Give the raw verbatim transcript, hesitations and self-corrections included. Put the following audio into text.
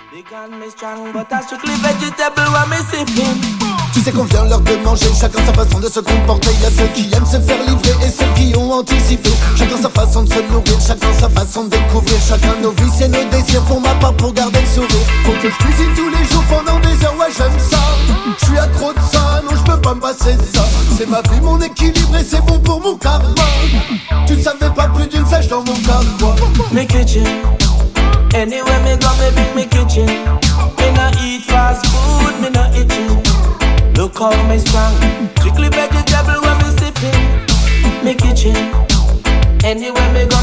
Tu sais qu'on vient leur de manger, chacun sa façon de se comporter. Y'a ceux qui aiment se faire livrer et ceux qui ont anticipé. Chacun sa façon de se nourrir, chacun sa façon de découvrir. Chacun nos vices et nos désirs, pour ma part pour garder le sourire. Faut que je cuisine tous les jours pendant des heures, ouais j'aime ça. Je suis accro de ça, non je peux pas me passer de ça. C'est ma vie, mon équilibre et c'est bon pour mon karma. Tu ne savais pas, plus d'une flèche dans mon carquois. Me kitchen, anywhere me go me bring me kitchen. Me no eat fast food, me no itching. Look how me strong, strictly vegetable when me sipping. Me kitchen, anywhere me go